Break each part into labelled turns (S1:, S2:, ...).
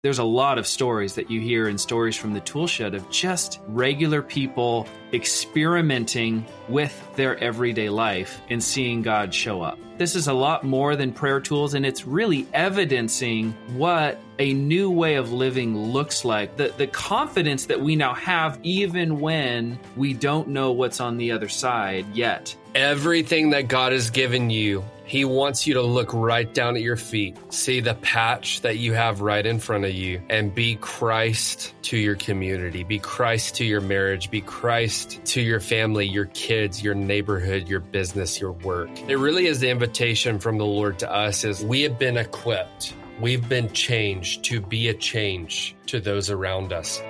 S1: There's a lot of stories that you hear in Stories from the Toolshed of just regular people experimenting with their everyday life and seeing God show up. This is a lot more than prayer tools, and it's really evidencing what a new way of living looks like. The confidence that we now have even when we don't know what's on the other side yet.
S2: Everything that God has given you, He wants you to look right down at your feet, see the patch that you have right in front of you, and be Christ to your community, be Christ to your marriage, be Christ to your family, your kids, your neighborhood, your business, your work. It really is the invitation from the Lord to us is we have been equipped, we've been changed to be a change to those around us.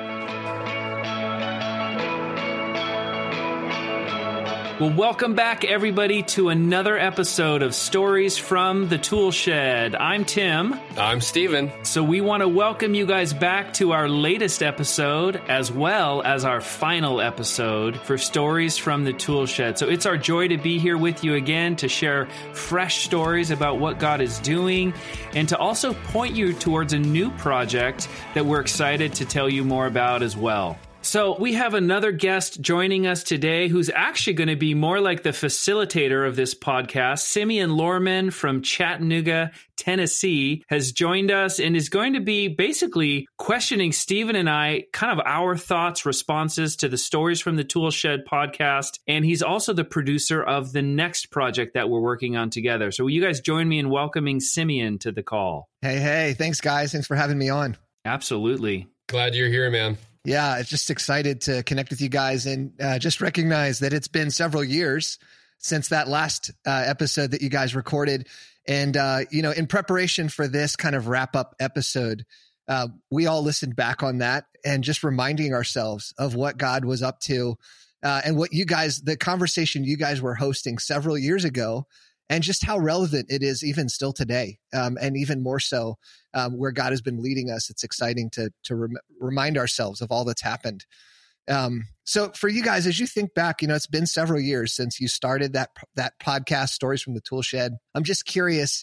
S1: Well, welcome back, everybody, to another episode of Stories from the Toolshed. I'm Tim.
S2: I'm Steven.
S1: So we want to welcome you guys back to our latest episode, as well as our final episode for Stories from the Toolshed. So it's our joy to be here with you again to share fresh stories about what God is doing and to also point you towards a new project that we're excited to tell you more about as well. So we have another guest joining us today who's actually going to be more like the facilitator of this podcast. Simeon Lorman from Chattanooga, Tennessee, has joined us and is going to be basically questioning Stephen and I, kind of our thoughts, responses to the Stories from the Toolshed podcast. And he's also the producer of the next project that we're working on together. So will you guys join me in welcoming Simeon to the call?
S3: Hey, thanks guys. Thanks for having me on.
S1: Absolutely.
S2: Glad you're here, man.
S3: Yeah, it's just excited to connect with you guys and just recognize that it's been several years since that last episode that you guys recorded. And, in preparation for this kind of wrap up episode, we all listened back on that and just reminding ourselves of what God was up to and what you guys, the conversation you guys were hosting several years ago, and just how relevant it is even still today, and even more so where God has been leading us. It's exciting to remind ourselves of all that's happened. So for you guys, as you think back, it's been several years since you started that podcast, Stories from the Toolshed. I'm just curious,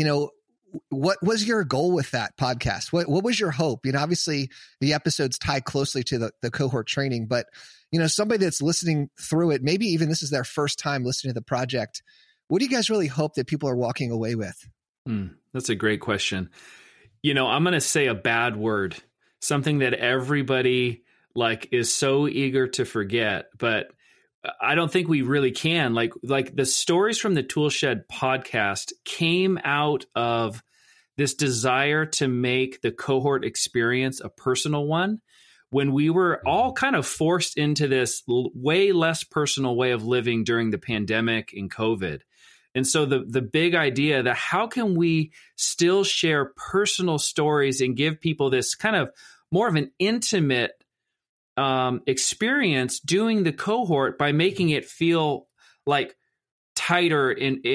S3: what was your goal with that podcast? What was your hope? Obviously the episodes tie closely to the cohort training, but somebody that's listening through it, maybe even this is their first time listening to the project. What do you guys really hope that people are walking away with?
S1: That's a great question. I'm going to say a bad word, something that everybody is so eager to forget, but I don't think we really can. Like the Stories from the Toolshed podcast came out of this desire to make the cohort experience a personal one when we were all kind of forced into this way less personal way of living during the pandemic and COVID. And so the big idea that how can we still share personal stories and give people this kind of more of an intimate experience doing the cohort by making it feel like tighter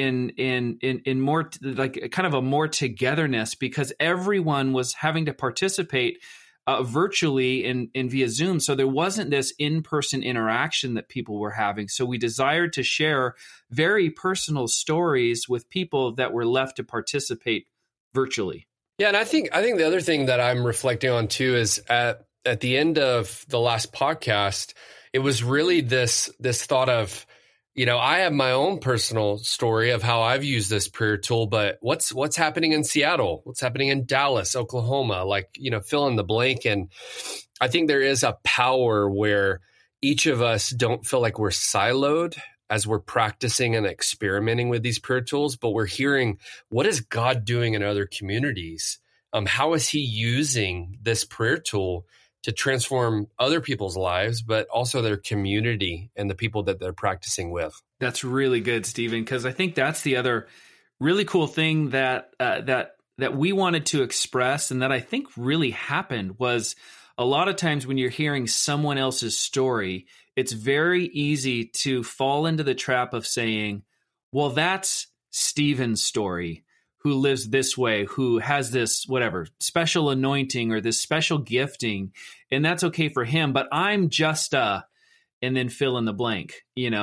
S1: in more like kind of a more togetherness, because everyone was having to participate virtually and via Zoom. So there wasn't this in-person interaction that people were having. So we desired to share very personal stories with people that were left to participate virtually.
S2: Yeah, and I think the other thing that I'm reflecting on too is at the end of the last podcast, it was really this thought of, I have my own personal story of how I've used this prayer tool, but what's happening in Seattle? What's happening in Dallas, Oklahoma? Fill in the blank. And I think there is a power where each of us don't feel like we're siloed as we're practicing and experimenting with these prayer tools, but we're hearing, what is God doing in other communities? How is He using this prayer tool to transform other people's lives, but also their community and the people that they're practicing with?
S1: That's really good, Stephen, because I think that's the other really cool thing that we wanted to express and that I think really happened was a lot of times when you're hearing someone else's story, it's very easy to fall into the trap of saying, well, that's Stephen's story, who lives this way, who has this, whatever, special anointing or this special gifting, and that's okay for him, but I'm just and then fill in the blank,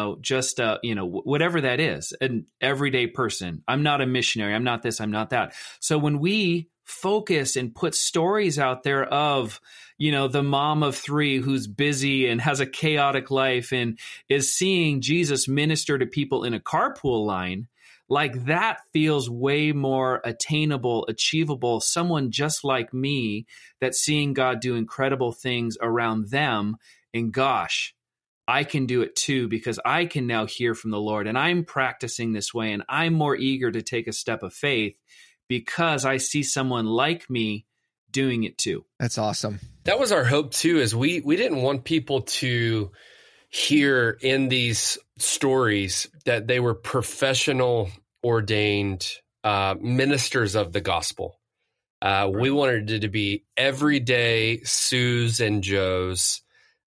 S1: whatever that is, an everyday person. I'm not a missionary. I'm not this, I'm not that. So when we focus and put stories out there of, the mom of 3 who's busy and has a chaotic life and is seeing Jesus minister to people in a carpool line, like that feels way more attainable, achievable. Someone just like me that's seeing God do incredible things around them. And gosh, I can do it too, because I can now hear from the Lord, and I'm practicing this way, and I'm more eager to take a step of faith because I see someone like me doing it too.
S3: That's awesome.
S2: That was our hope too, is we didn't want people to hear in these stories that they were professional, ordained ministers of the gospel. We wanted it to be everyday Sues and Joes,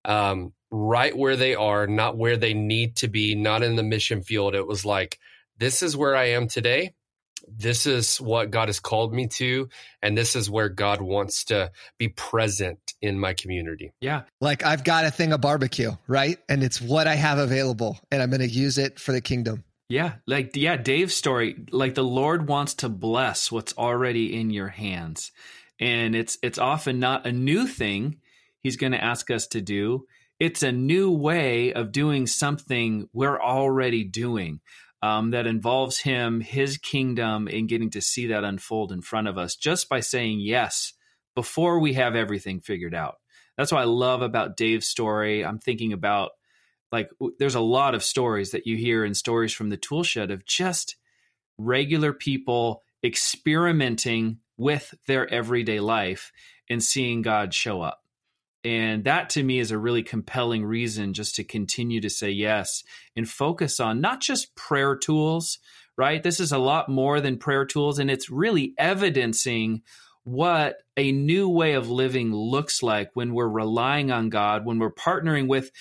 S2: right where they are, not where they need to be, not in the mission field. It was like, this is where I am today. This is what God has called me to, and this is where God wants to be present in my community.
S1: Yeah.
S3: Like, I've got a thing of barbecue, right? And it's what I have available, and I'm going to use it for the kingdom.
S1: Yeah. Dave's story, like the Lord wants to bless what's already in your hands. And it's often not a new thing he's going to ask us to do. It's a new way of doing something we're already doing. That involves him, his kingdom, and getting to see that unfold in front of us just by saying yes before we have everything figured out. That's what I love about Dave's story. I'm thinking about, there's a lot of stories that you hear in Stories from the Toolshed of just regular people experimenting with their everyday life and seeing God show up. And that to me is a really compelling reason just to continue to say yes and focus on not just prayer tools, right? This is a lot more than prayer tools, and it's really evidencing what a new way of living looks like when we're relying on God, when we're partnering with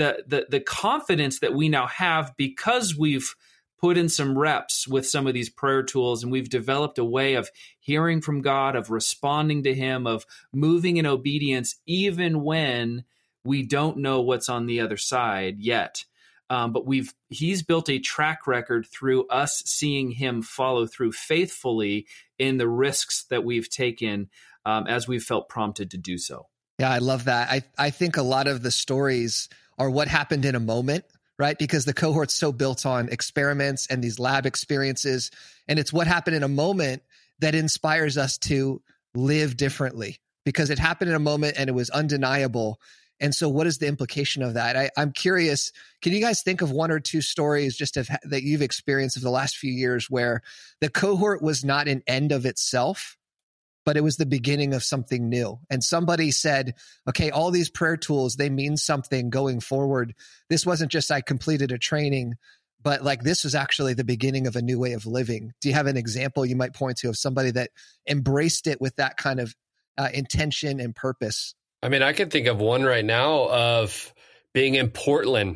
S1: the confidence that we now have because we've put in some reps with some of these prayer tools, and we've developed a way of hearing from God, of responding to him, of moving in obedience, even when we don't know what's on the other side yet. But he's built a track record through us seeing him follow through faithfully in the risks that we've taken as we've felt prompted to do so.
S3: Yeah, I love that. I think a lot of the stories are what happened in a moment, right? Because the cohort's so built on experiments and these lab experiences. And it's what happened in a moment that inspires us to live differently, because it happened in a moment and it was undeniable. And so what is the implication of that? I'm curious, can you guys think of 1 or 2 stories that you've experienced of the last few years where the cohort was not an end of itself, but it was the beginning of something new? And somebody said, okay, all these prayer tools, they mean something going forward. This wasn't just I completed a training, but this was actually the beginning of a new way of living. Do you have an example you might point to of somebody that embraced it with that kind of intention and purpose?
S2: I mean, I can think of one right now of being in Portland,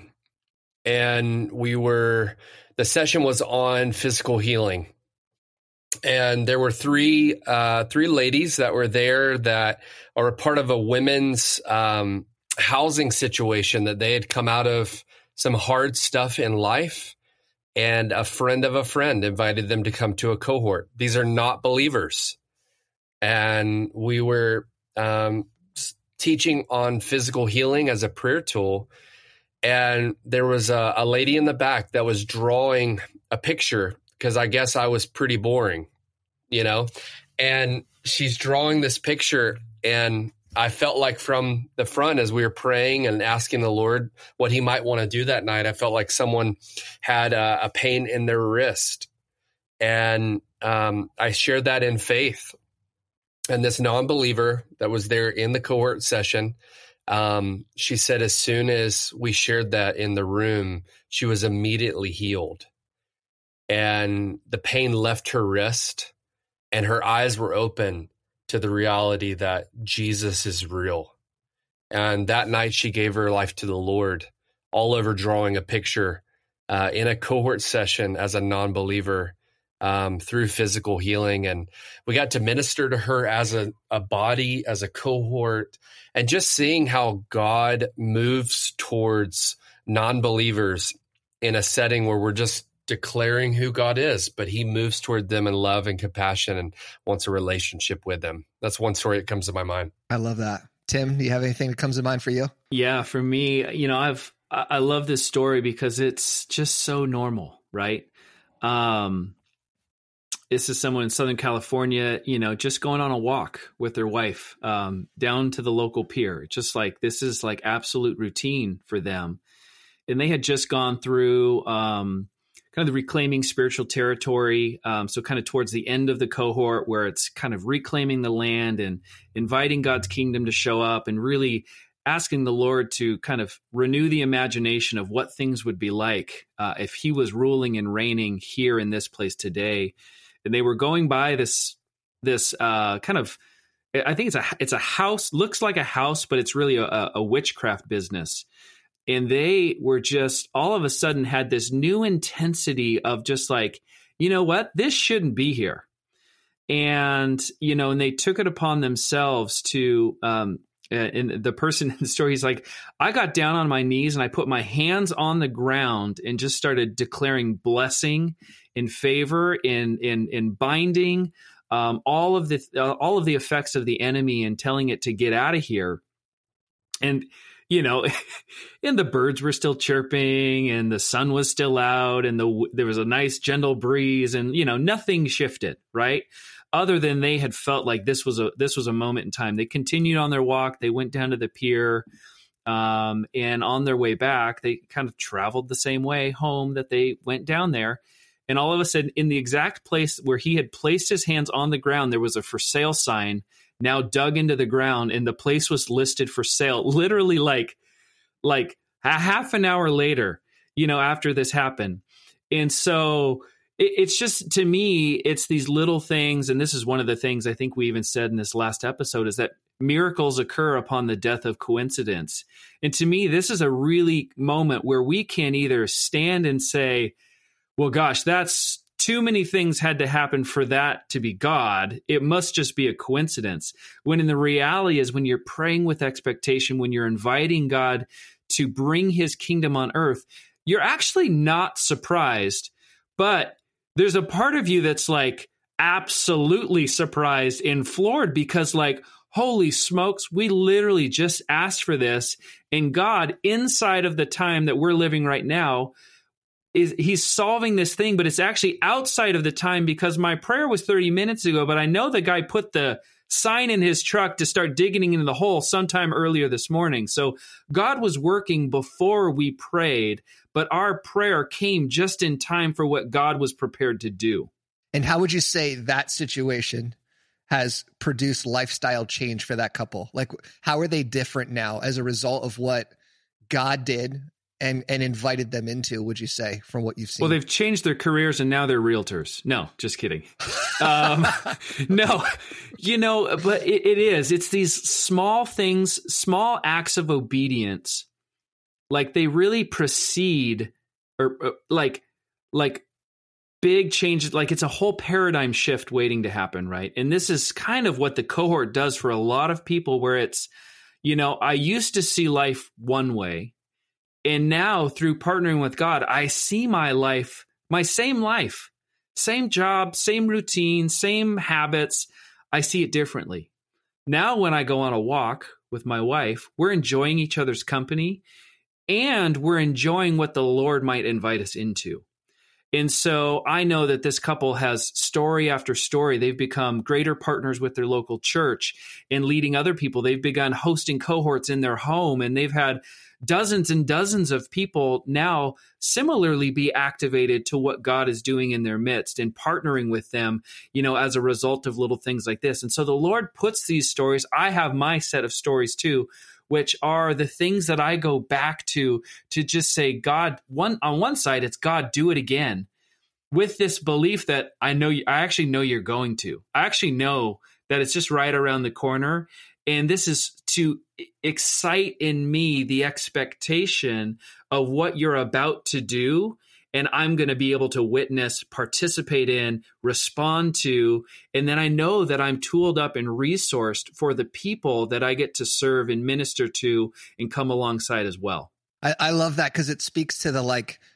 S2: and the session was on physical healing. And there were three ladies that were there that are a part of a women's housing situation that they had come out of some hard stuff in life. And a friend of a friend invited them to come to a cohort. These are not believers. And we were teaching on physical healing as a prayer tool. And there was a lady in the back that was drawing a picture, because I guess I was pretty boring, and she's drawing this picture. And I felt like from the front, as we were praying and asking the Lord what he might want to do that night, I felt like someone had a pain in their wrist. And I shared that in faith. And this non-believer that was there in the cohort session, she said as soon as we shared that in the room, she was immediately healed. And the pain left her wrist, and her eyes were open to the reality that Jesus is real. And that night she gave her life to the Lord, all over drawing a picture in a cohort session as a non-believer through physical healing. And we got to minister to her as a body, as a cohort, and just seeing how God moves towards non-believers in a setting where we're just declaring who God is, but he moves toward them in love and compassion and wants a relationship with them. That's one story that comes to my mind.
S3: I love that. Tim, do you have anything that comes to mind for you?
S1: Yeah, for me, I love this story because it's just so normal, right? This is someone in Southern California, just going on a walk with their wife down to the local pier. Just like this is like absolute routine for them. And they had just gone through kind of the reclaiming spiritual territory. So kind of towards the end of the cohort where it's kind of reclaiming the land and inviting God's kingdom to show up and really asking the Lord to kind of renew the imagination of what things would be like if he was ruling and reigning here in this place today. And they were going by this kind of, I think it's a house, looks like a house, but it's really a witchcraft business. And they were just all of a sudden had this new intensity of just like, you know what, this shouldn't be here. And, and they took it upon themselves to, and the person in the story, he's like, I got down on my knees and I put my hands on the ground and just started declaring blessing in favor, in binding all of the effects of the enemy and telling it to get out of here. And, and the birds were still chirping and the sun was still out and there was a nice gentle breeze and, nothing shifted, right? Other than they had felt like this was a moment in time. They continued on their walk. They went down to the pier, and on their way back, they kind of traveled the same way home that they went down there. And all of a sudden, in the exact place where he had placed his hands on the ground, there was a for sale sign now dug into the ground, and the place was listed for sale. Literally, like a half an hour later, after this happened, and so. It's just, to me, it's these little things. And this is one of the things I think we even said in this last episode is that miracles occur upon the death of coincidence. And to me, this is a really moment where we can either stand and say, well, gosh, that's too many things had to happen for that to be God. It must just be a coincidence. When in the reality is when you're praying with expectation, when you're inviting God to bring his kingdom on earth, you're actually not surprised, but there's a part of you that's like absolutely surprised and floored because like, holy smokes, we literally just asked for this. And God, inside of the time that we're living right now, he's solving this thing, but it's actually outside of the time because my prayer was 30 minutes ago, but I know the guy put the sign in his truck to start digging into the hole sometime earlier this morning. So God was working before we prayed, but our prayer came just in time for what God was prepared to do.
S3: And how would you say that situation has produced lifestyle change for that couple? Like, how are they different now as a result of what God did and invited them into, would you say, from what you've seen?
S1: Well, they've changed their careers and now they're realtors. No, just kidding. No, but it's these small things, small acts of obedience. Like they really precede or like big changes. Like it's a whole paradigm shift waiting to happen. Right. And this is kind of what the cohort does for a lot of people where it's, I used to see life one way. And now through partnering with God, I see my life, same job, same routine, same habits. I see it differently. Now, when I go on a walk with my wife, we're enjoying each other's company and we're enjoying what the Lord might invite us into. And so I know that this couple has story after story. They've become greater partners with their local church and leading other people. They've begun hosting cohorts in their home, and they've had dozens and dozens of people now similarly be activated to what God is doing in their midst and partnering with them, as a result of little things like this. And so the Lord puts these stories. I have my set of stories too, which are the things that I go back to just say, God, on one side, it's God, do it again, with this belief that I actually know you're going to. I actually know that it's just right around the corner. And this is to excite in me the expectation of what you're about to do. And I'm going to be able to witness, participate in, respond to. And then I know that I'm tooled up and resourced for the people that I get to serve and minister to and come alongside as well.
S3: I love that because it speaks to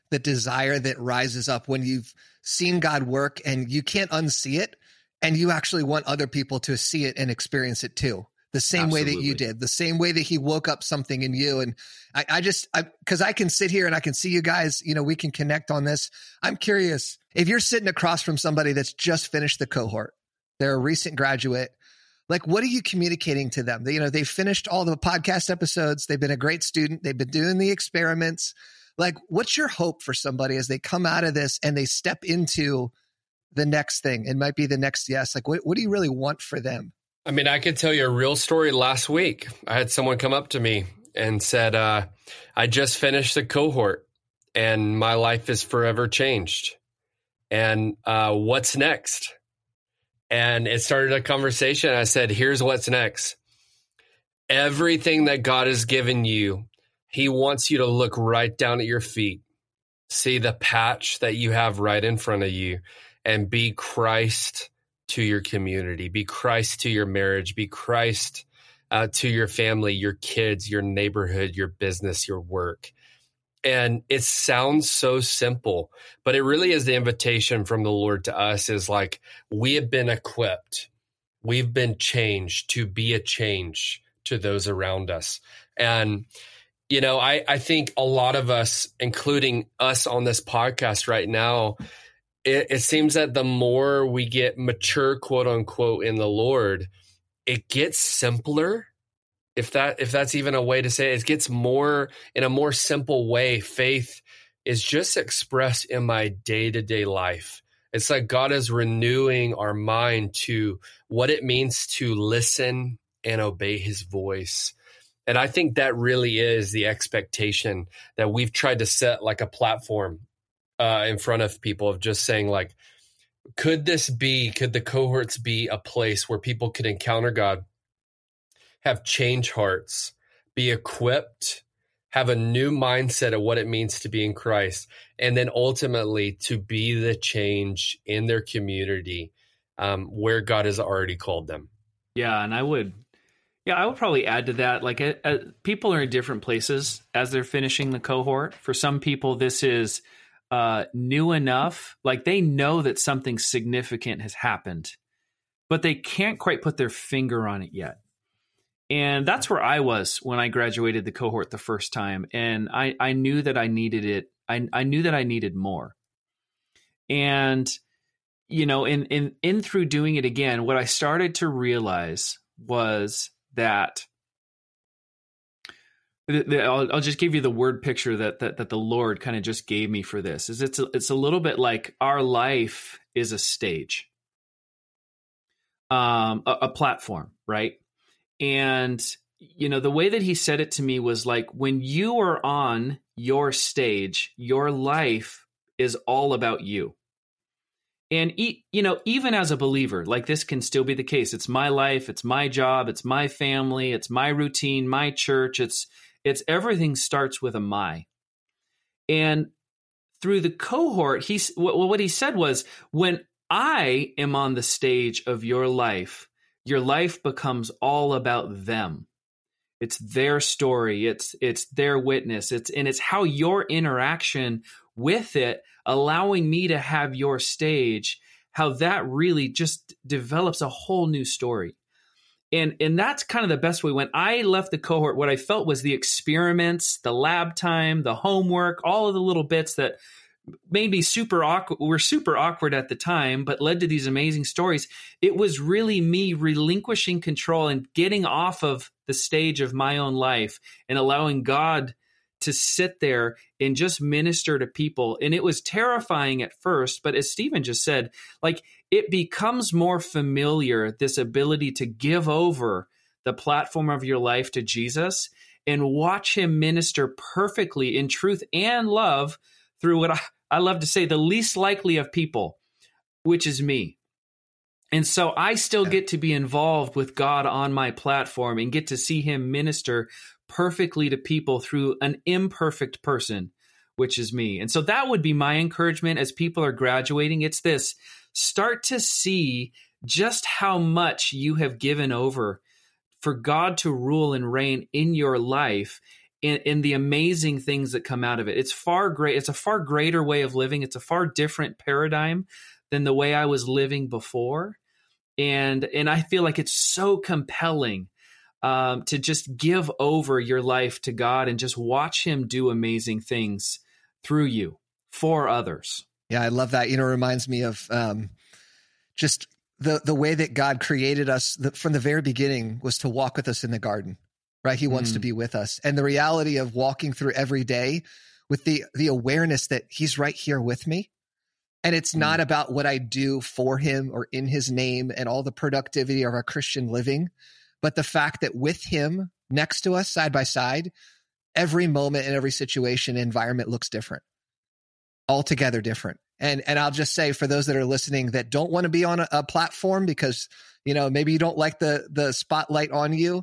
S3: the desire that rises up when you've seen God work and you can't unsee it, and you actually want other people to see it and experience it too. The same way that you did, the same way that he woke up something in you. And because I can sit here and I can see you guys, we can connect on this. I'm curious, if you're sitting across from somebody that's just finished the cohort, they're a recent graduate, like, what are you communicating to them? They've finished all the podcast episodes. They've been a great student. They've been doing the experiments. Like, what's your hope for somebody as they come out of this and they step into the next thing? It might be the next yes. Like, what do you really want for them?
S2: I mean, I could tell you a real story. Last week, I had someone come up to me and said, I just finished the cohort and my life is forever changed. And what's next? And it started a conversation. I said, here's what's next. Everything that God has given you, he wants you to look right down at your feet, see the patch that you have right in front of you, and be Christ to your community, be Christ to your marriage, be Christ to your family, your kids, your neighborhood, your business, your work. And it sounds so simple, but it really is the invitation from the Lord to us is like, we have been equipped. We've been changed to be a change to those around us. And, I think a lot of us, including us on this podcast right now, it seems that the more we get mature, quote unquote, in the Lord, it gets simpler. If that's even a way to say it, it gets more in a more simple way. Faith is just expressed in my day-to-day life. It's like God is renewing our mind to what it means to listen and obey his voice. And I think that really is the expectation that we've tried to set like a platform in front of people of just saying like, could the cohorts be a place where people could encounter God, have changed hearts, be equipped, have a new mindset of what it means to be in Christ, and then ultimately to be the change in their community where God has already called them.
S1: Yeah, and I would probably add to that, like people are in different places as they're finishing the cohort. For some people, this is new enough, like they know that something significant has happened, but they can't quite put their finger on it yet. And that's where I was when I graduated the cohort the first time. And I knew that I needed it. I knew that I needed more. And, in through doing it again, what I started to realize was that I'll just give you the word picture that the Lord kind of just gave me for this. Is it's a little bit like our life is a stage, a platform, right? And the way that he said it to me was like, when you are on your stage, your life is all about you. And even as a believer, like this can still be the case. It's my life, it's my job, it's my family, it's my routine, my church. It's everything starts with a my. And through the cohort, what he said was, when I am on the stage of your life becomes all about them. It's their story. It's their witness. It's how your interaction with it, allowing me to have your stage, how that really just develops a whole new story. And that's kind of the best way. When I left the cohort, what I felt was the experiments, the lab time, the homework, all of the little bits that made me super awkward at the time, but led to these amazing stories. It was really me relinquishing control and getting off of the stage of my own life and allowing God to sit there and just minister to people. And it was terrifying at first, but as Stephen just said, like it becomes more familiar, this ability to give over the platform of your life to Jesus and watch him minister perfectly in truth and love through what I love to say, the least likely of people, which is me. And so I still get to be involved with God on my platform and get to see him minister perfectly to people through an imperfect person, which is me. And so that would be my encouragement as people are graduating. It's this: start to see just how much you have given over for God to rule and reign in your life, in the amazing things that come out of it. It's a far greater way of living. It's a far different paradigm than the way I was living before. And I feel like it's so compelling to just give over your life to God and just watch him do amazing things through you for others.
S3: Yeah, I love that. It reminds me of just the way that God created us from the very beginning was to walk with us in the garden, right? He wants to be with us. And the reality of walking through every day with the awareness that he's right here with me. And it's not about what I do for him or in his name and all the productivity of our Christian living, but the fact that with him next to us, side by side, every moment and every situation, environment looks different, altogether different. And I'll just say for those that are listening that don't want to be on a platform because, maybe you don't like the spotlight on you,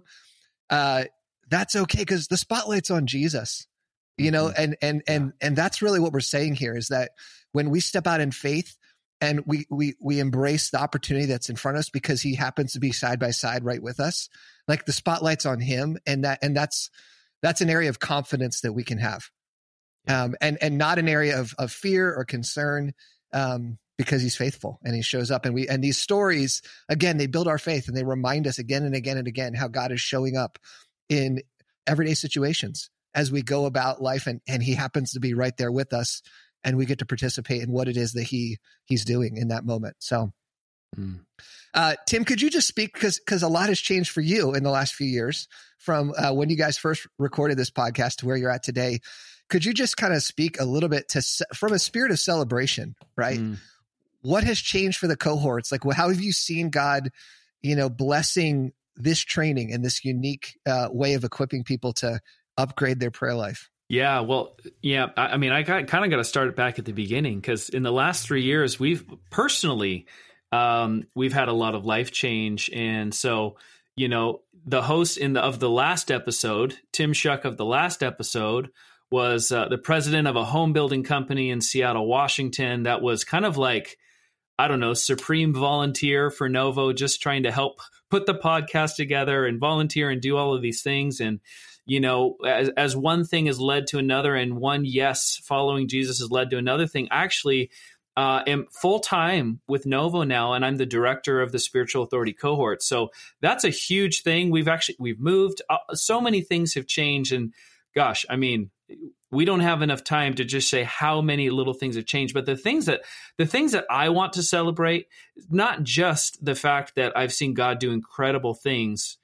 S3: that's okay because the spotlight's on Jesus, and that's really what we're saying here is that when we step out in faith and we embrace the opportunity that's in front of us because he happens to be side by side right with us, like the spotlight's on him, and that's an area of confidence that we can have. And not an area of fear or concern, because he's faithful and he shows up and these stories, again, they build our faith and they remind us again and again and again how God is showing up in everyday situations as we go about life and he happens to be right there with us and we get to participate in what it is that he's doing in that moment. So, Tim, could you just speak because a lot has changed for you in the last few years from when you guys first recorded this podcast to where you're at today. Could you just kind of speak a little bit from a spirit of celebration, right? What has changed for the cohorts? Like, how have you seen God, blessing this training and this unique way of equipping people to upgrade their prayer life?
S1: Yeah, well, yeah. I mean, I kind of got to start it back at the beginning because in the last 3 years, we've had a lot of life change, and so the host of the last episode, Tim Shuck of the last episode, was the president of a home building company in Seattle, Washington. That was kind of like, I don't know, supreme volunteer for Novo, just trying to help put the podcast together and volunteer and do all of these things. And, as one thing has led to another and one yes following Jesus has led to another thing, I actually am full-time with Novo now, and I'm the director of the Spiritual Authority cohort. So that's a huge thing. We've moved. So many things have changed. And gosh, I mean, we don't have enough time to just say how many little things have changed, but the things that I want to celebrate, not just the fact that I've seen God do incredible things,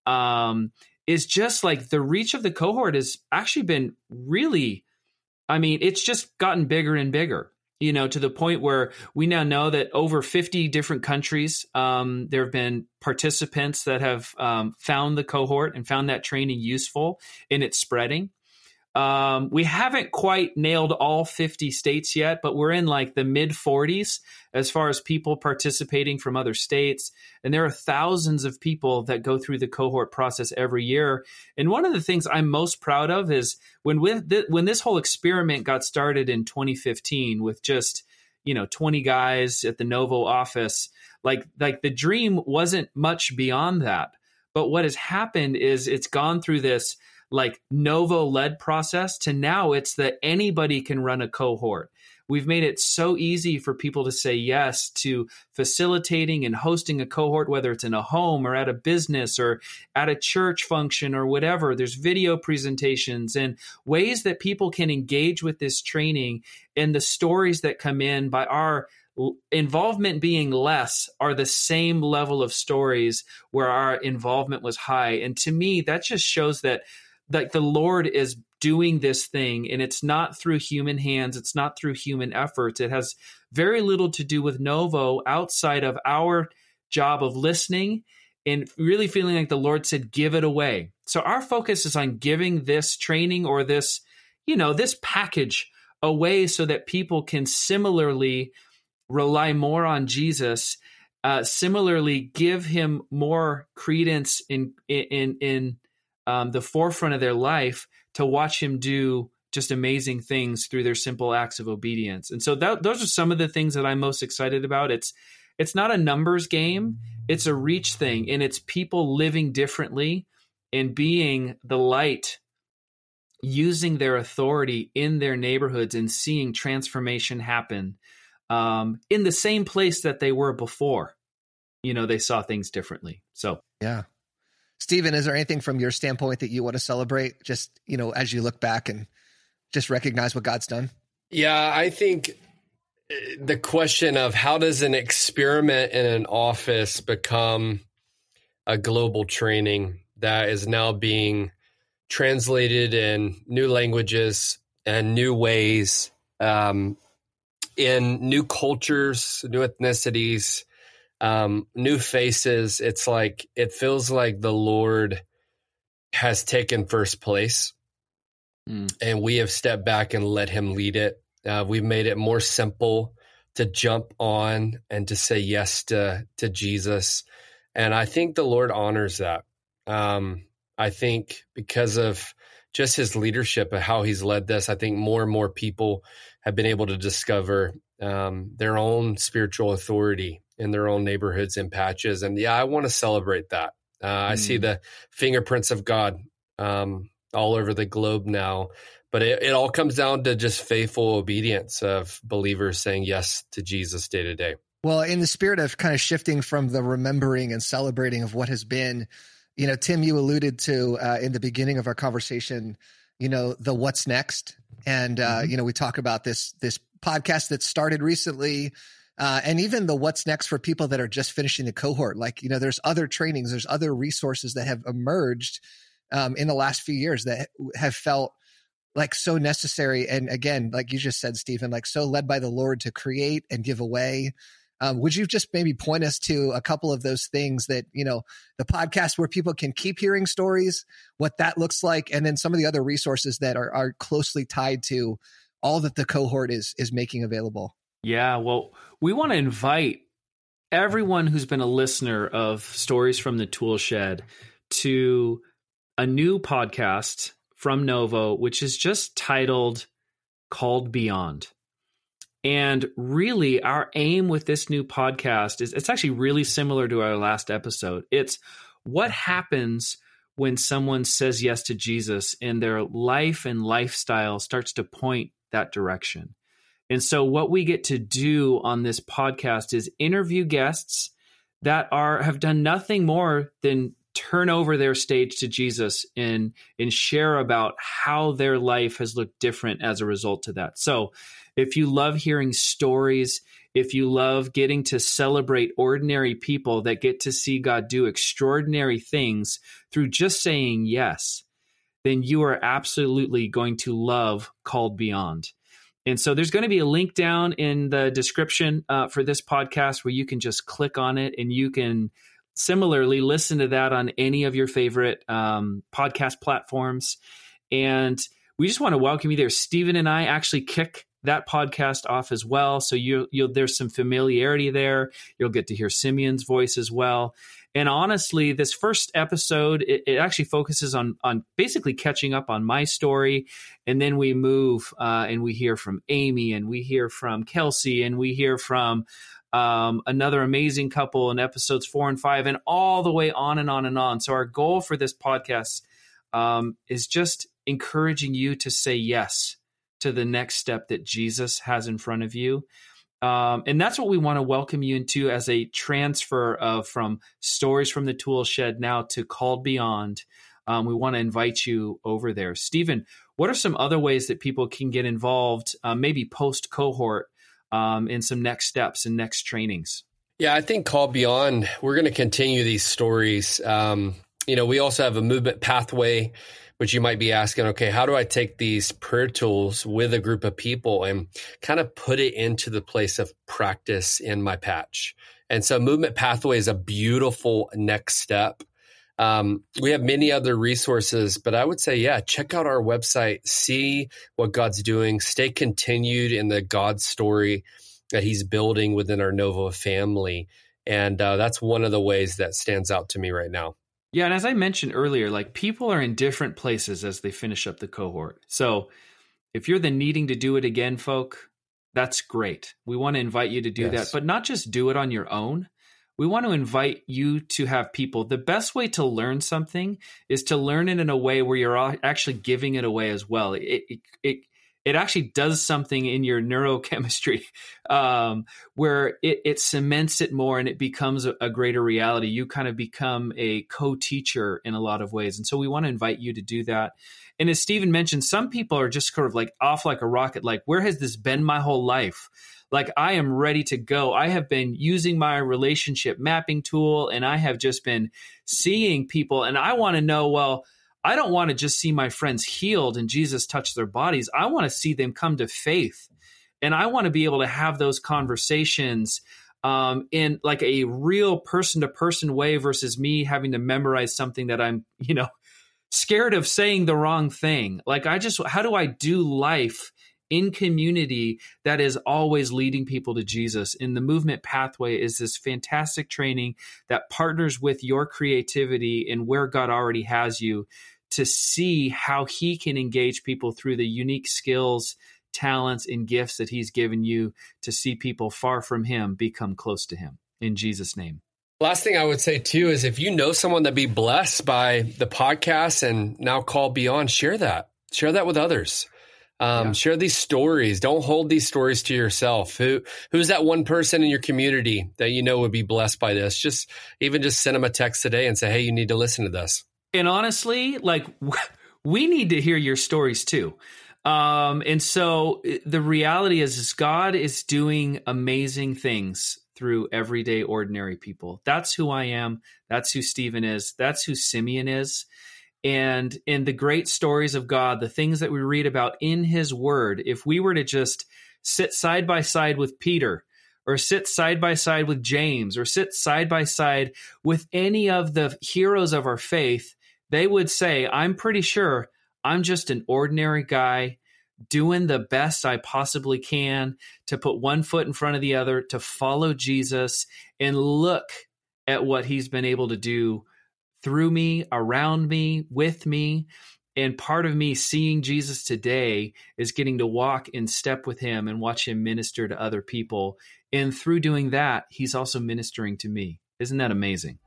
S1: is just like the reach of the cohort has actually been really, it's just gotten bigger and bigger, to the point where we now know that over 50 different countries, there have been participants that have found the cohort and found that training useful in its spreading. We haven't quite nailed all 50 states yet, but we're in like the mid 40s as far as people participating from other states. And there are thousands of people that go through the cohort process every year. And one of the things I'm most proud of is when this whole experiment got started in 2015 with just, 20 guys at the Novo office, like the dream wasn't much beyond that. But what has happened is it's gone through this like Novo-led process to now it's that anybody can run a cohort. We've made it so easy for people to say yes to facilitating and hosting a cohort, whether it's in a home or at a business or at a church function or whatever. There's video presentations and ways that people can engage with this training, and the stories that come in by our involvement being less are the same level of stories where our involvement was high. And to me, that just shows that the Lord is doing this thing, and it's not through human hands. It's not through human efforts. It has very little to do with Novo outside of our job of listening and really feeling like the Lord said, give it away. So our focus is on giving this training or this, this package away so that people can similarly rely more on Jesus, similarly give him more credence in the forefront of their life to watch him do just amazing things through their simple acts of obedience. And so those are some of the things that I'm most excited about. It's not a numbers game. It's a reach thing, and it's people living differently and being the light, using their authority in their neighborhoods and seeing transformation happen in the same place that they were before. They saw things differently. So,
S3: yeah. Stephen, is there anything from your standpoint that you want to celebrate just, as you look back and just recognize what God's done?
S2: Yeah, I think the question of how does an experiment in an office become a global training that is now being translated in new languages and new ways, in new cultures, new ethnicities, new faces. It's like, it feels like the Lord has taken first place and we have stepped back and let him lead it. We've made it more simple to jump on and to say yes to Jesus. And I think the Lord honors that. I think because of just his leadership and how he's led this, I think more and more people have been able to discover their own spiritual authority in their own neighborhoods and patches. And I want to celebrate that. I see the fingerprints of God all over the globe now, but it all comes down to just faithful obedience of believers saying yes to Jesus day to day.
S3: Well, in the spirit of kind of shifting from the remembering and celebrating of what has been, Tim, you alluded to in the beginning of our conversation, the what's next. And, we talk about this podcast that started recently, and even the what's next for people that are just finishing the cohort. Like, there's other trainings, there's other resources that have emerged in the last few years that have felt like so necessary. And again, like you just said, Stephen, like so led by the Lord to create and give away. Would you just maybe point us to a couple of those things that, the podcast where people can keep hearing stories, what that looks like, and then some of the other resources that are closely tied to all that the cohort is making available?
S1: Yeah, well, we want to invite everyone who's been a listener of Stories from the Tool Shed to a new podcast from Novo, which is just titled Called Beyond. And really, our aim with this new podcast is, it's actually really similar to our last episode. It's what happens when someone says yes to Jesus and their life and lifestyle starts to point that direction. And so what we get to do on this podcast is interview guests that have done nothing more than turn over their stage to Jesus and share about how their life has looked different as a result to that. So if you love hearing stories, if you love getting to celebrate ordinary people that get to see God do extraordinary things through just saying yes, then you are absolutely going to love Called Beyond. And so there's going to be a link down in the description for this podcast where you can just click on it and you can similarly listen to that on any of your favorite podcast platforms. And we just want to welcome you there. Stephen and I actually kick that podcast off as well. So there's some familiarity there. You'll get to hear Simeon's voice as well. And honestly, this first episode, it actually focuses on basically catching up on my story. And then we move and we hear from Amy and we hear from Kelsey and we hear from another amazing couple in episodes 4 and 5 and all the way on and on and on. So our goal for this podcast is just encouraging you to say yes to the next step that Jesus has in front of you. And that's what we want to welcome you into as a transfer from Stories from the Tool Shed now to Called Beyond. We want to invite you over there. Stephen, what are some other ways that people can get involved, maybe post-cohort, in some next steps and next trainings?
S2: Yeah, I think Called Beyond, we're going to continue these stories. We also have a movement pathway, which you might be asking, okay, how do I take these prayer tools with a group of people and kind of put it into the place of practice in my patch? And so movement pathway is a beautiful next step. We have many other resources, but I would say, check out our website, see what God's doing, stay continued in the God story that he's building within our Novo family. And that's one of the ways that stands out to me right now.
S1: Yeah, and as I mentioned earlier, like people are in different places as they finish up the cohort. So if you're the needing to do it again, folk, that's great. We want to invite you to do that, but not just do it on your own. we want to invite you to have people. The best way to learn something is to learn it in a way where you're actually giving it away as well. It actually does something in your neurochemistry where it cements it more and it becomes a greater reality. You kind of become a co-teacher in a lot of ways. And so we want to invite you to do that. And as Stephen mentioned, some people are just sort of like off like a rocket. Like, where has this been my whole life? Like, I am ready to go. I have been using my relationship mapping tool and I have just been seeing people. And I want to know, well, I don't want to just see my friends healed and Jesus touch their bodies. I want to see them come to faith. And I want to be able to have those conversations in like a real person-to-person way versus me having to memorize something that I'm, scared of saying the wrong thing. Like, how do I do life in community that is always leading people to Jesus? And the Movement Pathway is this fantastic training that partners with your creativity and where God already has you to see how he can engage people through the unique skills, talents, and gifts that he's given you to see people far from him become close to him. In Jesus' name.
S2: Last thing I would say too is if you know someone that be blessed by the podcast and now Called Beyond, share that with others. Share these stories. Don't hold these stories to yourself. Who's that one person in your community that you know would be blessed by this? Just send them a text today and say, hey, you need to listen to this.
S1: And honestly, like, we need to hear your stories too. And so the reality is God is doing amazing things through everyday, ordinary people. That's who I am. That's who Stephen is. That's who Simeon is. And in the great stories of God, the things that we read about in his word, if we were to just sit side by side with Peter, or sit side by side with James, or sit side by side with any of the heroes of our faith, they would say, I'm pretty sure I'm just an ordinary guy doing the best I possibly can to put one foot in front of the other, to follow Jesus and look at what he's been able to do through me, around me, with me. And part of me seeing Jesus today is getting to walk in step with him and watch him minister to other people. And through doing that, he's also ministering to me. Isn't that amazing?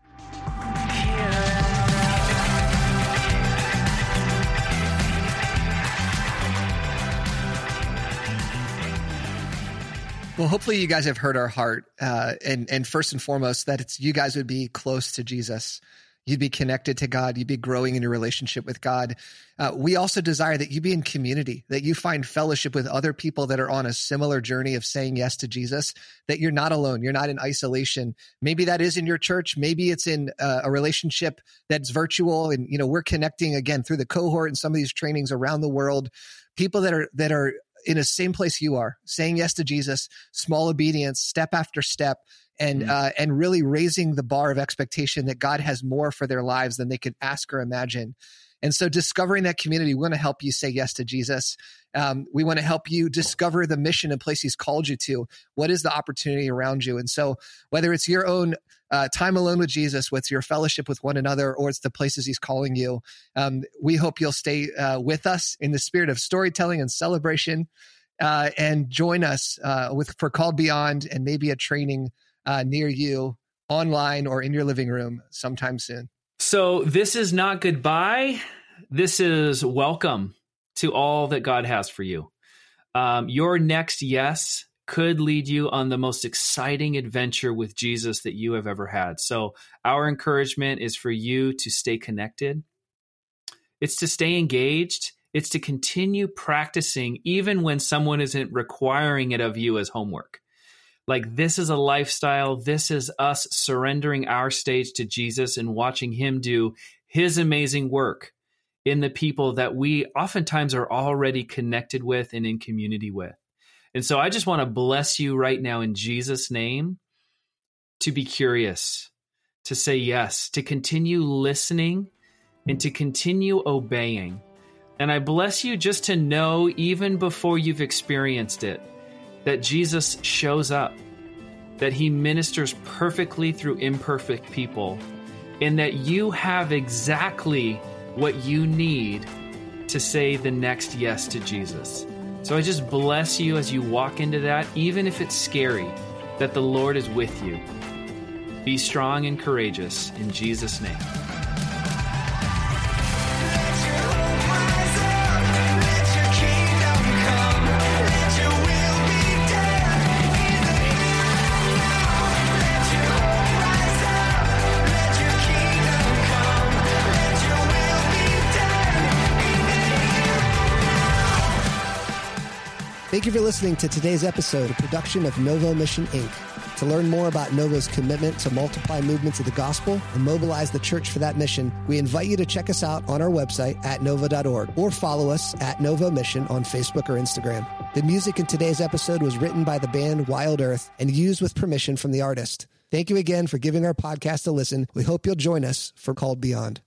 S3: Well, hopefully you guys have heard our heart, and first and foremost, that it's you guys would be close to Jesus. You'd be connected to God. You'd be growing in your relationship with God. We also desire that you be in community, that you find fellowship with other people that are on a similar journey of saying yes to Jesus, that you're not alone. You're not in isolation. Maybe that is in your church. Maybe it's in a relationship that's virtual. And, we're connecting again through the cohort and some of these trainings around the world, people that are in the same place you are, saying yes to Jesus, small obedience, step after step, and really raising the bar of expectation that God has more for their lives than they could ask or imagine. And so discovering that community, we want to help you say yes to Jesus. We want to help you discover the mission and place he's called you to. What is the opportunity around you? And so whether it's your own time alone with Jesus, what's your fellowship with one another, or it's the places he's calling you, we hope you'll stay with us in the spirit of storytelling and celebration, and join us for Called Beyond and maybe a training near you online or in your living room sometime soon.
S1: So this is not goodbye. This is welcome to all that God has for you. Your next yes could lead you on the most exciting adventure with Jesus that you have ever had. So our encouragement is for you to stay connected. It's to stay engaged. It's to continue practicing even when someone isn't requiring it of you as homework. Like, this is a lifestyle. This is us surrendering our stage to Jesus and watching him do his amazing work in the people that we oftentimes are already connected with and in community with. And so I just want to bless you right now in Jesus' name to be curious, to say yes, to continue listening and to continue obeying. And I bless you just to know, even before you've experienced it, that Jesus shows up, that he ministers perfectly through imperfect people, and that you have exactly what you need to say the next yes to Jesus. So I just bless you as you walk into that, even if it's scary, that the Lord is with you. Be strong and courageous in Jesus' name.
S4: Thank you for listening to today's episode, a production of Novo Mission, Inc. To learn more about Novo's commitment to multiply movements of the gospel and mobilize the church for that mission, we invite you to check us out on our website at novo.org or follow us at Novo Mission on Facebook or Instagram. The music in today's episode was written by the band Wild Earth and used with permission from the artist. Thank you again for giving our podcast a listen. We hope you'll join us for Called Beyond.